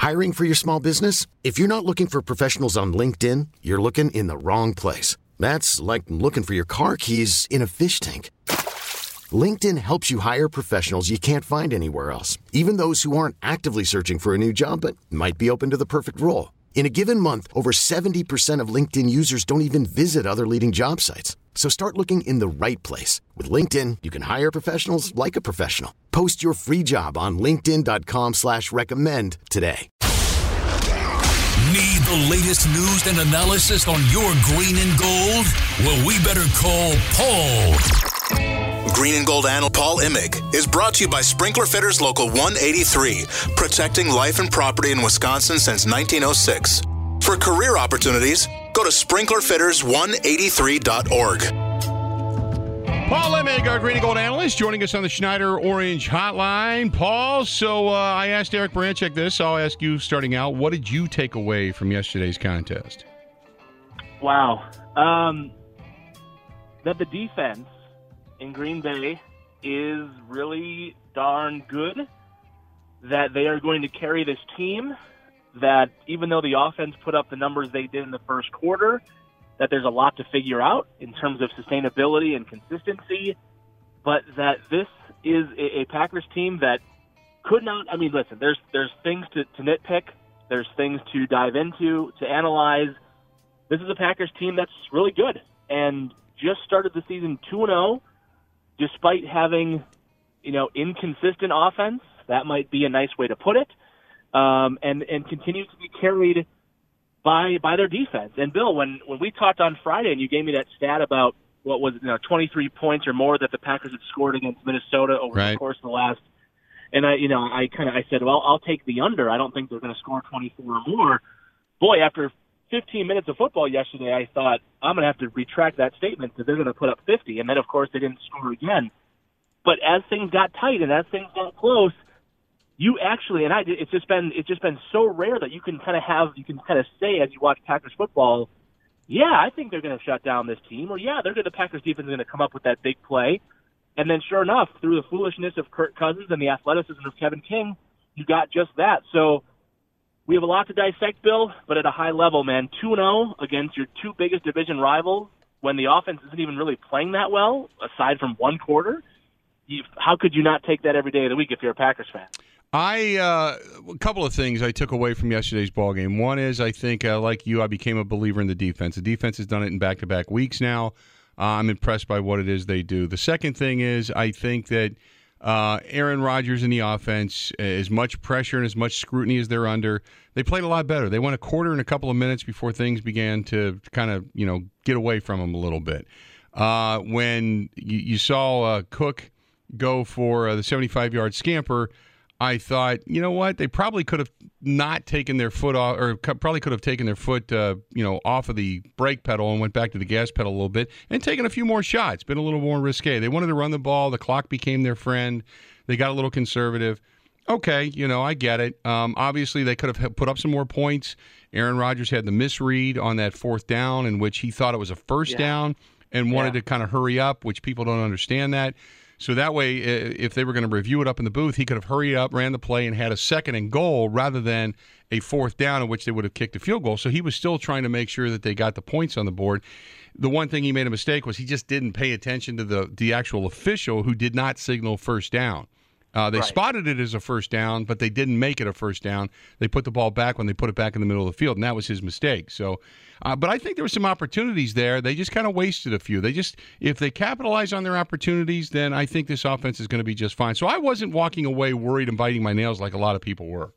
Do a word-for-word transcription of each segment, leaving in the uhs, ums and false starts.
Hiring for your small business? If you're not looking for professionals on LinkedIn, you're looking in the wrong place. That's like looking for your car keys in a fish tank. LinkedIn helps you hire professionals you can't find anywhere else, even those who aren't actively searching for a new job but might be open to the perfect role. In a given month, over seventy percent of LinkedIn users don't even visit other leading job sites. So start looking in the right place. With LinkedIn, you can hire professionals like a professional. Post your free job on linkedin dot com slash recommend today. Need the latest news and analysis on your green and gold? Well, we better call Paul. Green and Gold analyst Paul Imig is brought to you by Sprinkler Fitters Local one eighty-three, protecting life and property in Wisconsin since nineteen oh six. For career opportunities, go to sprinkler fitters one eighty-three dot org. Paul Imig, our Green and Gold analyst, joining us on the Schneider Orange Hotline. Paul, so uh, I asked Eric Baranczyk this. I'll ask you starting out. What did you take away from yesterday's contest? Wow. Um, that the defense in Green Bay is really darn good, that they are going to carry this team, that even though the offense put up the numbers they did in the first quarter, that there's a lot to figure out in terms of sustainability and consistency, but that this is a, a Packers team that could not, I mean, listen, there's there's things to, to nitpick, there's things to dive into, to analyze. This is a Packers team that's really good and just started the season two and oh, despite having, you know, inconsistent offense. That might be a nice way to put it. Um, and, and continues to be carried by by their defense. And, Bill, when, when we talked on Friday and you gave me that stat about what was, you know, twenty-three points or more that the Packers had scored against Minnesota over right. the course of the last, and I, you know, I kind of I said, well, I'll take the under. I don't think they're going to score twenty-four or more. Boy, after fifteen minutes of football yesterday, I thought I'm going to have to retract that statement because they're going to put up fifty. And then, of course, they didn't score again. But as things got tight and as things got close, you actually, and I, it's just been, it's just been so rare that you can kind of have, you can kind of say as you watch Packers football, yeah, I think they're going to shut down this team, or yeah, they're going, the Packers defense is going to come up with that big play, and then sure enough, through the foolishness of Kirk Cousins and the athleticism of Kevin King, you got just that. So we have a lot to dissect, Bill, but at a high level, man, two and oh against your two biggest division rivals when the offense isn't even really playing that well, aside from one quarter. You, how could you not take that every day of the week if you're a Packers fan? I uh, a couple of things I took away from yesterday's ball game. One is I think, uh, like you, I became a believer in the defense. The defense has done it in back-to-back weeks now. Uh, I'm impressed by what it is they do. The second thing is I think that uh, Aaron Rodgers and the offense, as much pressure and as much scrutiny as they're under, they played a lot better. They went a quarter and a couple of minutes before things began to kind of, you know, get away from them a little bit. Uh, when you, you saw uh, Cook go for uh, the seventy-five-yard scamper, I thought, you know what, they probably could have not taken their foot off, or co- probably could have taken their foot, uh, you know, off of the brake pedal and went back to the gas pedal a little bit and taken a few more shots. Been a little more risque. They wanted to run the ball. The clock became their friend. They got a little conservative. Okay, you know, I get it. Um, obviously, they could have put up some more points. Aaron Rodgers had the misread on that fourth down in which he thought it was a first yeah. down and wanted yeah. to kind of hurry up, which people don't understand that. So that way, if they were going to review it up in the booth, he could have hurried up, ran the play, and had a second and goal rather than a fourth down in which they would have kicked a field goal. So he was still trying to make sure that they got the points on the board. The one thing he made a mistake was he just didn't pay attention to the, the actual official who did not signal first down. Uh, they right. spotted it as a first down, but they didn't make it a first down. They put the ball back when they put it back in the middle of the field, and that was his mistake. So, uh, but I think there were some opportunities there. They just kind of wasted a few. They just, if they capitalize on their opportunities, then I think this offense is going to be just fine. So I wasn't walking away worried and biting my nails like a lot of people were.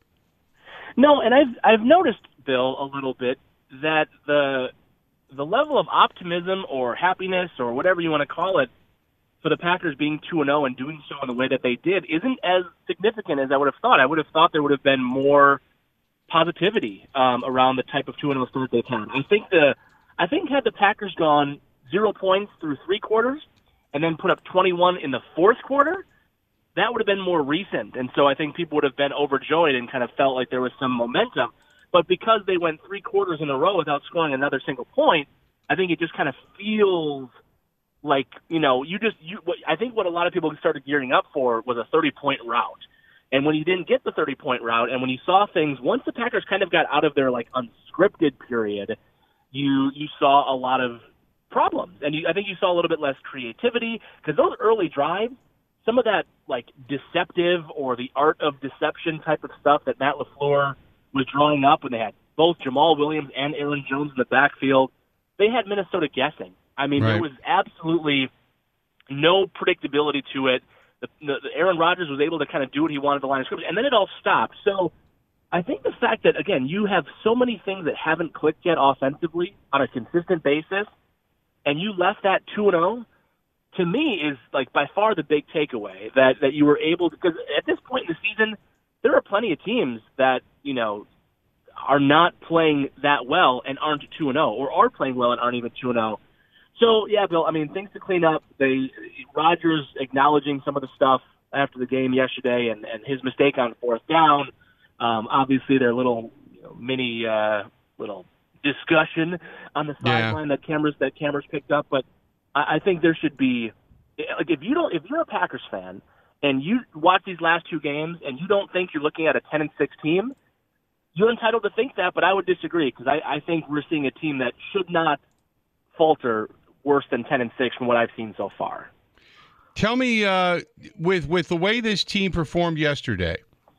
No, and I've I've noticed, Bill, a little bit that the the level of optimism or happiness or whatever you want to call it for the Packers being two and oh and doing so in the way that they did isn't as significant as I would have thought. I would have thought there would have been more positivity um, around the type of two and oh start they've had. I think the I think had the Packers gone zero points through three quarters and then put up twenty-one in the fourth quarter, that would have been more recent. And so I think people would have been overjoyed and kind of felt like there was some momentum. But because they went three quarters in a row without scoring another single point, I think it just kind of feels like, you know, you just, you. I think what a lot of people started gearing up for was a thirty-point rout. And when you didn't get the thirty-point route, and when you saw things, once the Packers kind of got out of their like unscripted period, you you saw a lot of problems. And you, I think you saw a little bit less creativity, because those early drives, some of that like deceptive or the art of deception type of stuff that Matt LaFleur was drawing up when they had both Jamal Williams and Aaron Jones in the backfield, they had Minnesota guessing. I mean, right. There was absolutely no predictability to it. The, the, the Aaron Rodgers was able to kind of do what he wanted at the line of scrimmage, and then it all stopped. So I think the fact that, again, you have so many things that haven't clicked yet offensively on a consistent basis, and you left that two and oh, to me is like by far the big takeaway, that, that you were able to, because at this point in the season, there are plenty of teams that, you know, are not playing that well and aren't two and oh, or are playing well and aren't even two and oh. So, yeah, Bill, I mean, things to clean up. They Rodgers acknowledging some of the stuff after the game yesterday and, and his mistake on fourth down. Um, obviously, their little you know, mini uh, little discussion on the sideline yeah. that cameras that cameras picked up. But I, I think there should be, like, if you don't, if you're a Packers fan and you watch these last two games and you don't think you're looking at a ten and six team, you're entitled to think that, but I would disagree, because I, I think we're seeing a team that should not falter worse than ten and six from what I've seen so far. Tell me, uh, with with the way this team performed yesterday,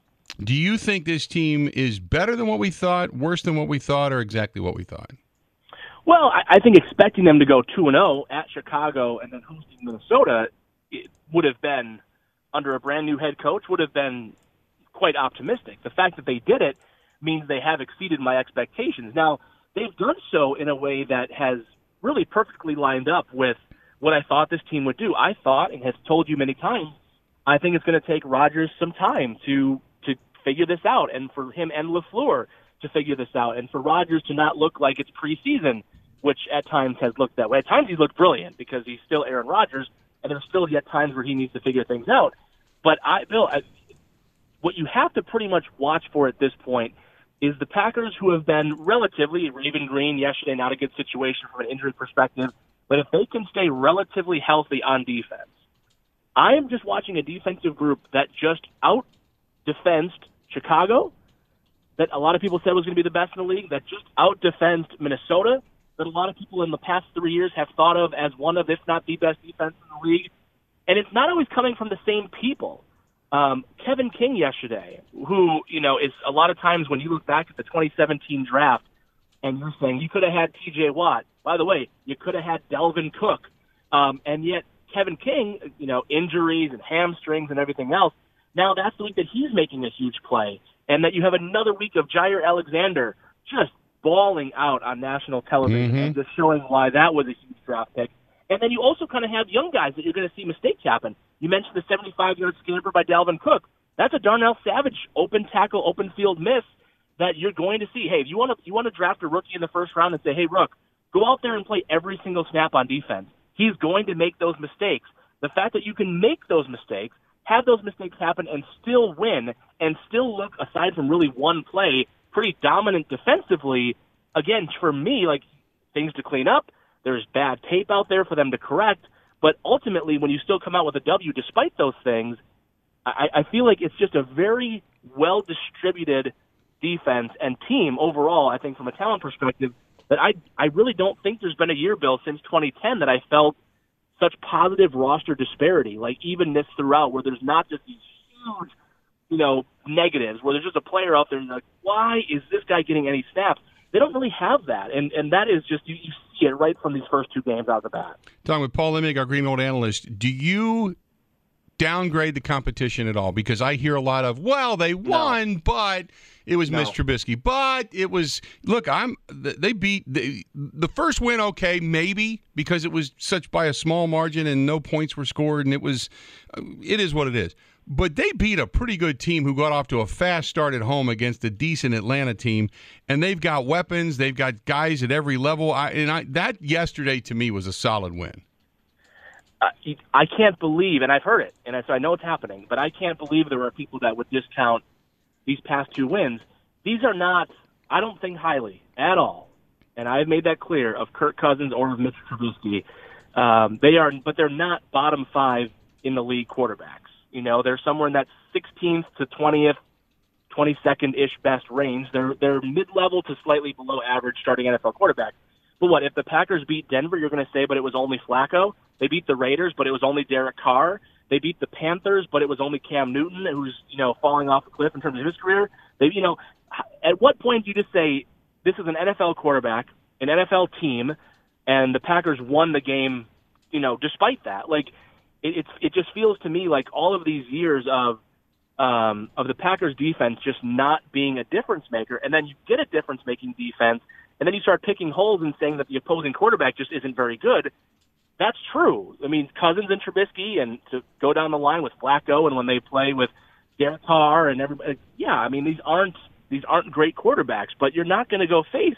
do you think this team is better than what we thought, worse than what we thought, or exactly what we thought? Well, I, I think expecting them to go two and oh at Chicago and then hosting Minnesota, it would have been, under a brand new head coach, would have been quite optimistic. The fact that they did it means they have exceeded my expectations. Now, they've done so in a way that has really perfectly lined up with what I thought this team would do. I thought, and have told you many times, I think it's going to take Rodgers some time to to figure this out, and for him and LaFleur to figure this out, and for Rodgers to not look like it's preseason, which at times has looked that way. At times he's looked brilliant because he's still Aaron Rodgers, and there's still yet times where he needs to figure things out. But, I, Bill, I, what you have to pretty much watch for at this point is the Packers, who have been relatively, Raven Green yesterday, not a good situation from an injury perspective, but if they can stay relatively healthy on defense, I am just watching a defensive group that just out-defensed Chicago, that a lot of people said was going to be the best in the league, that just out-defensed Minnesota, that a lot of people in the past three years have thought of as one of, if not the best defense in the league. And it's not always coming from the same people. Um, Kevin King yesterday, who, you know, is a lot of times when you look back at the twenty seventeen draft and you're saying you could have had T J Watt. By the way, you could have had Dalvin Cook. Um, and yet Kevin King, you know, injuries and hamstrings and everything else, now that's the week that he's making a huge play. And that you have another week of Jair Alexander just balling out on national television mm-hmm. and just showing why that was a huge draft pick. And then you also kind of have young guys that you're going to see mistakes happen. You mentioned the seventy-five-yard scamper by Dalvin Cook. That's a Darnell Savage open tackle, open field miss that you're going to see. Hey, if you want to you want to draft a rookie in the first round and say, hey, Rook, go out there and play every single snap on defense. He's going to make those mistakes. The fact that you can make those mistakes, have those mistakes happen, and still win, and still look, aside from really one play, pretty dominant defensively, again, for me, like, things to clean up. There's bad tape out there for them to correct. But ultimately, when you still come out with a W despite those things, I, I feel like it's just a very well-distributed defense and team overall, I think, from a talent perspective, that I, I really don't think there's been a year, Bill, since twenty ten that I felt such positive roster disparity, like evenness throughout, where there's not just these huge, you know, negatives, where there's just a player out there and you're like, why is this guy getting any snaps? They don't really have that, and and that is just, you, you see it right from these first two games out of the bat. Talking with Paul Imig, our Greenwood analyst, do you downgrade the competition at all? Because I hear a lot of, well, they won, no. but it was no. Mitch Trubisky. But it was, look, I'm they beat, the the first win, okay, maybe, because it was such by a small margin and no points were scored, and it was, it is what it is. But they beat a pretty good team who got off to a fast start at home against a decent Atlanta team, and they've got weapons. They've got guys at every level. I, and I, that yesterday to me was a solid win. Uh, I can't believe, and I've heard it, and so I know it's happening, but I can't believe there are people that would discount these past two wins. These are not, I don't think highly at all, and I've made that clear, of Kirk Cousins or of Mitch Trubisky. Um, they are, but they're not bottom five in the league quarterbacks. You know, they're somewhere in that sixteenth to twentieth, twenty-second-ish best range. They're they're mid-level to slightly below average starting N F L quarterback. But what, if the Packers beat Denver, you're going to say, but it was only Flacco? They beat the Raiders, but it was only Derek Carr? They beat the Panthers, but it was only Cam Newton, who's, you know, falling off a cliff in terms of his career? They, you know, at what point do you just say, this is an N F L quarterback, an N F L team, and the Packers won the game, you know, despite that? Like, it, it's, it just feels to me like all of these years of um, of the Packers defense just not being a difference maker, and then you get a difference-making defense, and then you start picking holes and saying that the opposing quarterback just isn't very good. That's true. I mean, Cousins and Trubisky, and to go down the line with Flacco, and when they play with Derek Carr and everybody, yeah, I mean, these aren't these aren't great quarterbacks, but you're not going to go face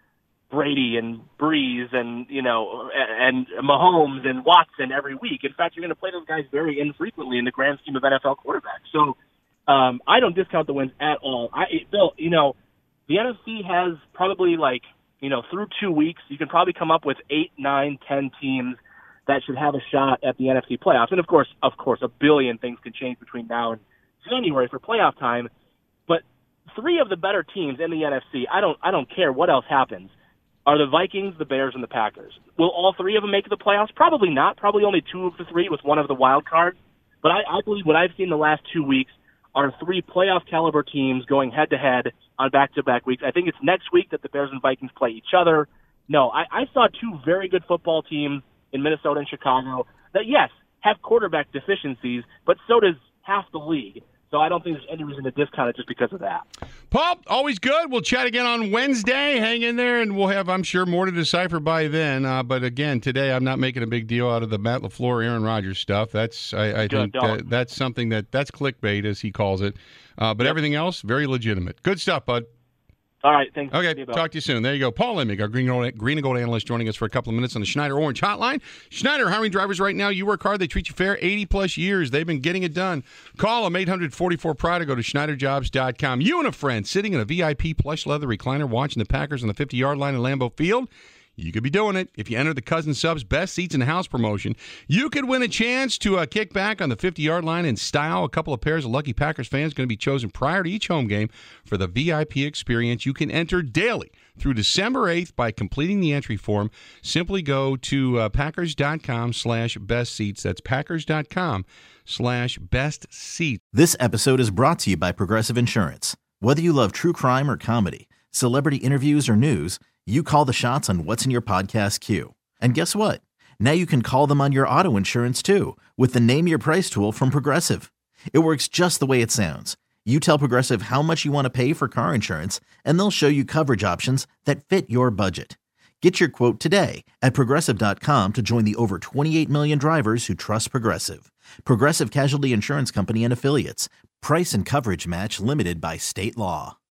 Brady and Breeze and, you know, and Mahomes and Watson every week. In fact, you're going to play those guys very infrequently in the grand scheme of N F L quarterbacks. So um, I don't discount the wins at all. I, Bill, you know, the N F C has probably like, you know, through two weeks, you can probably come up with eight, nine, ten teams that should have a shot at the N F C playoffs. And of course, of course, a billion things can change between now and January for playoff time. But three of the better teams in the N F C, I don't, I don't care what else happens, are the Vikings, the Bears, and the Packers. Will all three of them make the playoffs? Probably not. Probably only two of the three with one of the wild cards. But I, I believe what I've seen the last two weeks are three playoff caliber teams going head to head on back-to-back weeks. I think it's next week that the Bears and Vikings play each other. No, I, I saw two very good football teams in Minnesota and Chicago that, yes, have quarterback deficiencies, but so does half the league. So I don't think there's any reason to discount it just because of that. Paul, always good. We'll chat again on Wednesday. Hang in there, and we'll have, I'm sure, more to decipher by then. Uh, but again, today I'm not making a big deal out of the Matt LaFleur, Aaron Rodgers stuff. That's I, I think that, that's something that that's clickbait, as he calls it. Uh, but yep. Everything else, very legitimate. Good stuff, bud. All right, thanks. Okay, talk to you soon. There you go. Paul Lemig, our green, green and gold analyst, joining us for a couple of minutes on the Schneider Orange Hotline. Schneider hiring drivers right now. You work hard. They treat you fair. eighty-plus years. They've been getting it done. Call them, eight hundred forty-four Pride, or go to Schneider Jobs dot com. You and a friend sitting in a V I P plush leather recliner watching the Packers on the fifty-yard line at Lambeau Field. You could be doing it. If you enter the Cousins Subs Best Seats in the House promotion, you could win a chance to uh, kick back on the fifty-yard line in style. A couple of pairs of lucky Packers fans going to be chosen prior to each home game for the V I P experience. You can enter daily through December eighth by completing the entry form. Simply go to uh, packers dot com slash best seats. That's packers dot com slash best seats. This episode is brought to you by Progressive Insurance. Whether you love true crime or comedy, celebrity interviews or news, you call the shots on what's in your podcast queue. And guess what? Now you can call them on your auto insurance too with the Name Your Price tool from Progressive. It works just the way it sounds. You tell Progressive how much you want to pay for car insurance, and they'll show you coverage options that fit your budget. Get your quote today at progressive dot com to join the over twenty-eight million drivers who trust Progressive. Progressive Casualty Insurance Company and Affiliates. Price and coverage match limited by state law.